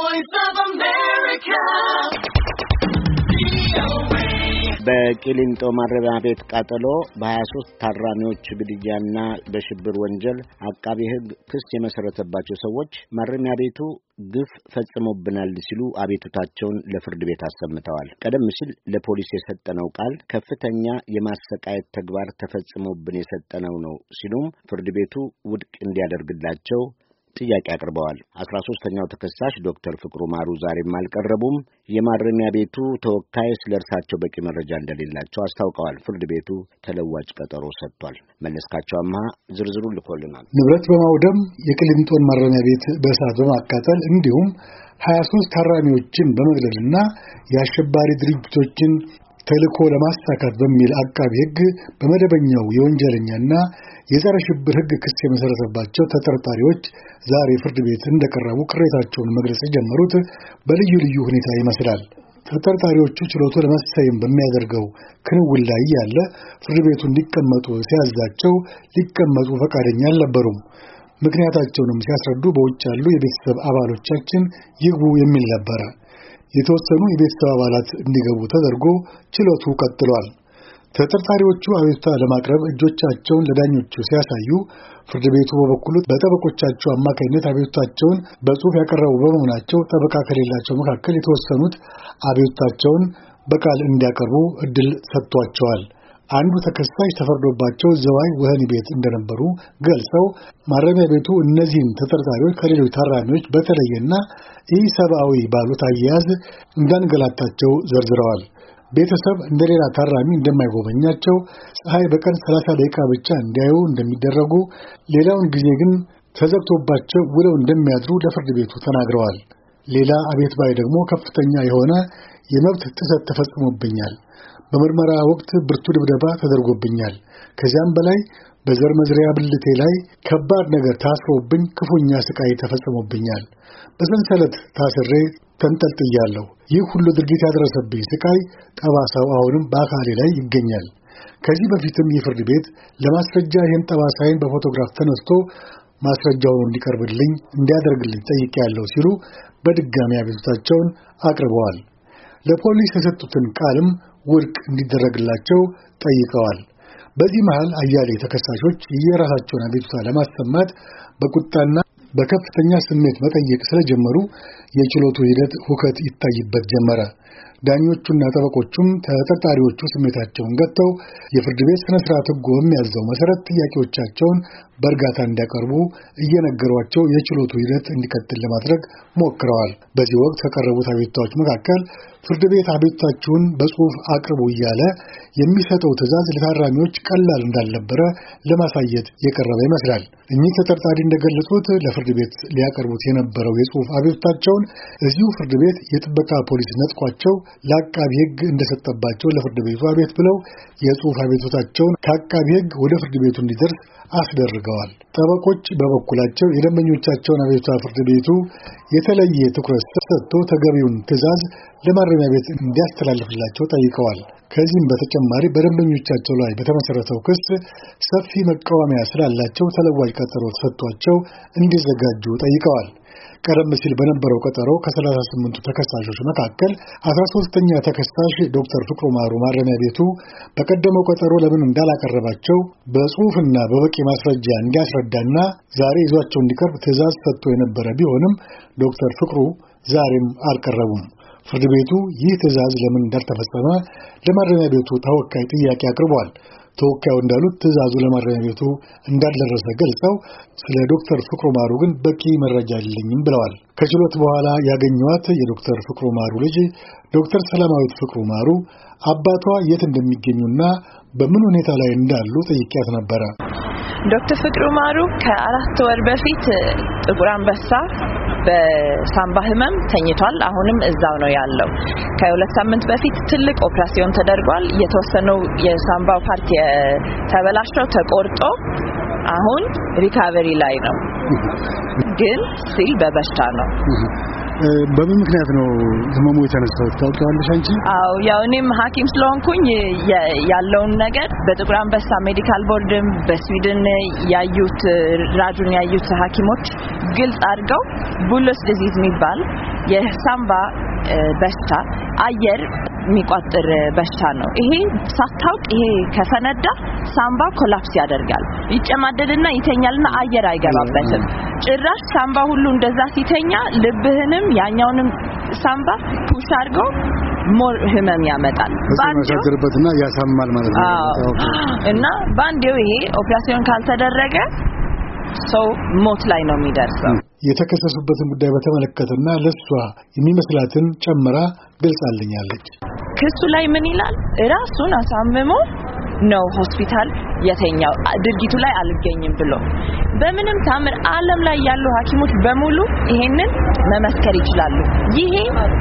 Voice of America. በቂሊንጦ ማረሚያ ቤት ቃጠሎ በ23 ታራሚዎች ግድያና በሽብር ወንጀል አቃቤ ሕግ ክስ የመሰረተባቸው ሰዎች ማረሚያ ቤቱ ግፍ ፈጽሞብናል ሲሉ አቤቱታቸውን ለፍርድ ቤት አሰምተዋል። ቀደም ሲል ለፖሊስ የሰጠነው ቃል ከፍተኛ የማሰቃየት ተግባር ተፈጽሞብን የሰጠነው ነው ሲሉም ፍርድ ቤቱ ውድቅ እንዲያደርግላቸው ጥያቄ አቅርበዋል። 13ኛው ተከሳሽ ዶክተር ፍቅሩ ማሩ ዛሬም አልቀረቡም። የማረሚያ ቤቱ ተወካይ ስለርሳቸው በቂ መረጃ እንደሌላቸው አስታውቀዋል። ፍርድ ቤቱ ተለዋጭ ቀጠሮ ሰጥቷል። መለስካቸው አማሃ ዝርዝሩ ልኮልናል። ንብረት በማውደም የቂሊንጦን ማረሚያ ቤት በእሳት በማቃጠል እንዲሁም 23 ታራሚዎችን በመግደልና የአሸባሪ ድርጅቶችን ተልእኮ ለማሳካት በሚል አቃቤ ሕግ በመደበኛው የወንጀለኛና የጸረ ሽብር ሕግ ክስ የመሰረተባቸው ተጠርጣሪዎች ዛሬ ፍርድ ቤት እንደቀረቡ ቅሬታቸውን መግለጽ የጀመሩት በልዩ ልዩ ሁኔታ ይመስላል። ተጠርጣሪዎቹ ችሎቱ ለመሰየም በሚያደርገው ክንውን ላይ ያለ ፍርድ ቤቱ እንዲቀመጡ ሲያዛቸው ሊቀመጡ ፈቃደኛ አልነበሩም። ምክንያታቸውንም ሲያስረዱ በውጭ ያሉ የቤተሰብ አባሎቻችን ይግቡ የሚል ነበረ። የተወሰኑ የቤተሰብ አባላት እንዲገቡ ተደርጎ ችሎቱ ቀጥሏል። ተጠርጣሪዎቹ አቤቱታ ለማቅረብ እጆቻቸውን ለዳኞቹ ሲያሳዩ ፍርድ ቤቱ በበኩሉ በጠበቆቻቸው አማካኝነት አቤቱታቸውን በጽሑፍ ያቀረቡ በመሆናቸው ጠበቃ ከሌላቸው መካከል የተወሰኑት አቤቱታቸውን በቃል እንዲያቀርቡ እድል ሰጥቷቸዋል። አንዱ ተከሳሽ ተፈርዶባቸው ዘዋይ ወህኒ ቤት እንደነበሩ ገልጸው ማረሚያ ቤቱ እነዚህን ተጠርጣሪዎች ከሌሎች ታራሚዎች በተለየና ኢሰብአዊ ባሉት አያያዝ እንዳንገላታቸው ዘርዝረዋል። ቤተሰብ እንደሌላ ታራሚ እንደማይጎበኛቸው፣ ፀሐይ በቀን 30 ደቂቃ ብቻ እንዲያዩ እንደሚደረጉ፣ ሌላውን ጊዜ ግን ተዘግቶባቸው ውለው እንደሚያድሩ ለፍርድ ቤቱ ተናግረዋል። ሌላ አቤት ባይ ደግሞ ከፍተኛ የሆነ የመብት ጥሰት ተፈጽሞብኛል፣ በምርመራ ወቅት ብርቱ ድብደባ ተደርጎብኛል፣ ከዚያም በላይ በዘር መዝሪያ ብልቴ ላይ ከባድ ነገር ታስሮብኝ ክፉኛ ስቃይ ተፈጽሞብኛል፣ በሰንሰለት ታስሬ ተንጠልጥያለሁ። ይህ ሁሉ ድርጊት ያደረሰብኝ ስቃይ ጠባሳው አሁንም በአካሌ ላይ ይገኛል። ከዚህ በፊትም የፍርድ ቤት ለማስረጃ ይህን ጠባሳይን በፎቶግራፍ ተነስቶ ማስረጃውን እንዲቀርብልኝ እንዲያደርግልኝ ጠይቄያለሁ ሲሉ በድጋሚ አቤቱታቸውን አቅርበዋል። ለፖሊስ የሰጡትን ቃልም ውድቅ እንዲደረግላቸው ጠይቀዋል። በዚህ መሃል አያሌ ተከሳሾች የራሳቸውን አቤቱታ ለማሰማት በቁጣና በከፍተኛ ስሜት መጠየቅ ስለጀመሩ የችሎቱ ሂደት ሁከት ይታይበት ጀመረ። ዳኞቹና ጠበቆቹም ተጠርጣሪዎቹ ስሜታቸውን ገጥተው የፍርድ ቤት ስነ ስርዓት ሕጉ በሚያዘው መሰረት ጥያቄዎቻቸውን በእርጋታ እንዲያቀርቡ እየነገሯቸው የችሎቱ ሂደት እንዲቀጥል ለማድረግ ሞክረዋል። በዚህ ወቅት ከቀረቡት አቤቱታዎች መካከል ፍርድ ቤት አቤቱታችሁን በጽሑፍ አቅርቡ እያለ የሚሰጠው ትዕዛዝ ለታራሚዎች ቀላል እንዳልነበረ ለማሳየት የቀረበ ይመስላል። እኚህ ተጠርጣሪ እንደገለጹት ለፍርድ ቤት ሊያቀርቡት የነበረው የጽሑፍ አቤቱታቸውን እዚሁ ፍርድ ቤት የጥበቃ ፖሊስ ነጥቋቸው ለአቃቢ ሕግ እንደሰጠባቸው ለፍርድ ቤቱ አቤት ብለው የጽሑፍ አቤቱታቸውን ከአቃቢ ሕግ ወደ ፍርድ ቤቱ እንዲደርስ አስደርገዋል። ጠበቆች በበኩላቸው የደንበኞቻቸውን አቤቱታ ፍርድ ቤቱ የተለየ ትኩረት ሰጥቶ ተገቢውን ትዕዛዝ ለማረሚያ ቤት እንዲያስተላልፍላቸው ጠይቀዋል። ከዚህም በተጨማሪ በደንበኞቻቸው ላይ በተመሰረተው ክስ ሰፊ መቃወሚያ ስላላቸው ተለዋጭ ቀጠሮ ተሰጥቷቸው እንዲዘጋጁ ጠይቀዋል። ቀደም ሲል በነበረው ቀጠሮ ከ38ቱ ተከሳሾች መካከል 13ኛ ተከሳሽ ዶክተር ፍቅሩ ማሩ ማረሚያ ቤቱ በቀደመው ቀጠሮ ለምን እንዳላቀረባቸው በጽሑፍና በበቂ ማስረጃ እንዲያስረዳና ዛሬ ይዟቸው እንዲቀርብ ትዕዛዝ ሰጥቶ የነበረ ቢሆንም ዶክተር ፍቅሩ ዛሬም አልቀረቡም። ፍርድ ቤቱ ይህ ትዕዛዝ ለምን እንዳልተፈጸመ ለማረሚያ ቤቱ ተወካይ ጥያቄ አቅርቧል። ተወካዩ እንዳሉት ትዕዛዙ ለማረሚያ ቤቱ እንዳልደረሰ ገልጸው ስለ ዶክተር ፍቅሩ ማሩ ግን በቂ መረጃ የለኝም ብለዋል። ከችሎት በኋላ ያገኘኋት የዶክተር ፍቅሩ ማሩ ልጅ ዶክተር ሰላማዊት ፍቅሩ ማሩ አባቷ የት እንደሚገኙና በምን ሁኔታ ላይ እንዳሉ ጠይቄያት ነበረ። ዶክተር ፍቅሩ ማሩ ከ4 ወር በፊት ጥቁር አንበሳ በሳምባ ህመም ተኝቷል። አሁንም እዛው ነው ያለው። ከ2 ሳምንት በፊት ትልቅ ኦፕሬሽን ተደርጓል። የተወሰነው የሳምባው ፓርት ተበላሽቶ ተቆርጦ አሁን ሪካቨሪ ላይ ነው፣ ግን ሲል በበሽታ ነው። በምን ምክንያት ነው ህመሙ የተነሳው ታውቂዋለሽ አንቺ? አዎ ያው እኔም ሐኪም ስለሆንኩኝ ያለውን ነገር በጥቁር አንበሳ ሜዲካል ቦርድም በስዊድን ያዩት ራጁን ያዩት ሐኪሞች ግልጽ አድርገው ቡለስ ዲዚዝ የሚባል የሳምባ በሽታ አየር የሚቋጥር በሽታ ነው። ይሄ ሳታውቅ ይሄ ከፈነዳ ሳምባ ኮላፕስ ያደርጋል። ይጨማደድና ይተኛልና አየር አይገባበትም። ጭራሽ ሳምባ ሁሉ እንደዛ ሲተኛ ልብህንም ያኛውንም ሳምባ ፑሽ አድርገው ሞር ህመም ያመጣል። ባንዴውና ያሳማል ማለት ነው። እና ባንዴው ይሄ ኦፕሬሽን ካልተደረገ ሰው ሞት ላይ ነው የሚደርሰው። የተከሰሱበትን ጉዳይ በተመለከተና ለሷ የሚመስላትን ጨምራ ገልጻልኛለች። ክሱ ላይ ምን ይላል? ራሱን አሳምሞ ነው ሆስፒታል የተኛው ድርጊቱ ላይ አልገኝም ብሎ በምንም ታምር ዓለም ላይ ያሉ ሐኪሞች በሙሉ ይሄንን መመስከር ይችላሉ። ይሄ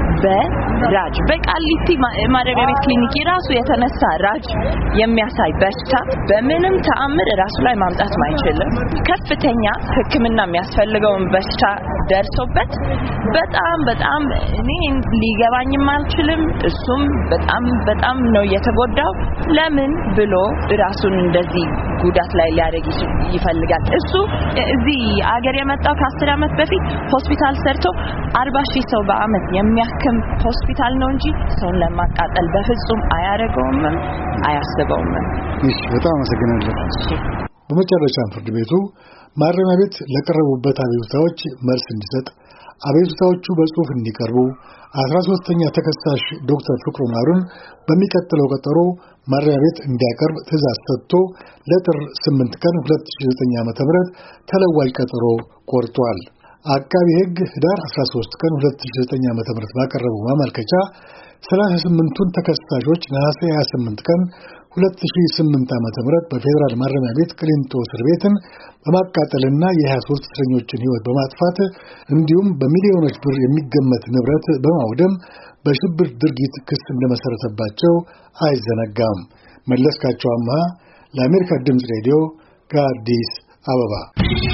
በራጅ በቃሊቲ ማረሚያ ቤት ክሊኒክ ራሱ የተነሳ ራጅ የሚያሳይ በሽታ በምንም ተአምር ራሱ ላይ ማምጣት ማይችልም። ከፍተኛ ሕክምና የሚያስፈልገውን በሽታ ደርሶበት በጣም እኔ ሊገባኝም አልችልም። እሱም በጣም ነው የተጎዳው። ለምን ብሎ ራሱን እንደዚህ ጉዳት ላይ ሊያደርግ ይፈልጋል? እሱ እዚህ አገር የመጣው ከ10 ዓመት በፊት ሆስፒታል ሰርቶ 40,000 ሰው በአመት የሚያክም ሆስፒታል ነው እንጂ ሰውን ለማቃጠል በፍጹም አያደርገውም አያስበውም። እሺ በጣም አመሰግናለሁ። በመጨረሻም ፍርድ ቤቱ ማረሚያ ቤት ለቀረቡበት አቤቱታዎች መልስ እንዲሰጥ አቤቱታዎቹ በጽሁፍ እንዲቀርቡ 13ኛ ተከሳሽ ዶክተር ፍቅሩ ማሩን በሚቀጥለው ቀጠሮ ማረሚያ ቤት እንዲያቀርብ ትዕዛዝ ሰጥቶ ለጥር 8 ቀን 2009 ዓ.ም ተለዋጭ ቀጠሮ ቆርጧል። አቃቢ ሕግ ህዳር 13 ቀን 2009 ዓ.ም ባቀረበው ማመልከቻ 38ቱን ተከሳሾች ነሐሴ 28 ቀን 2008 ዓ.ም በፌደራል ማረሚያ ቤት ቅሊንጦ እስር ቤትን በማቃጠልና የ23 እስረኞችን ሕይወት በማጥፋት እንዲሁም በሚሊዮኖች ብር የሚገመት ንብረት በማውደም በሽብር ድርጊት ክስ እንደመሰረተባቸው አይዘነጋም። መለስካቸው አምሃ ለአሜሪካ ድምፅ ሬዲዮ ከአዲስ አበባ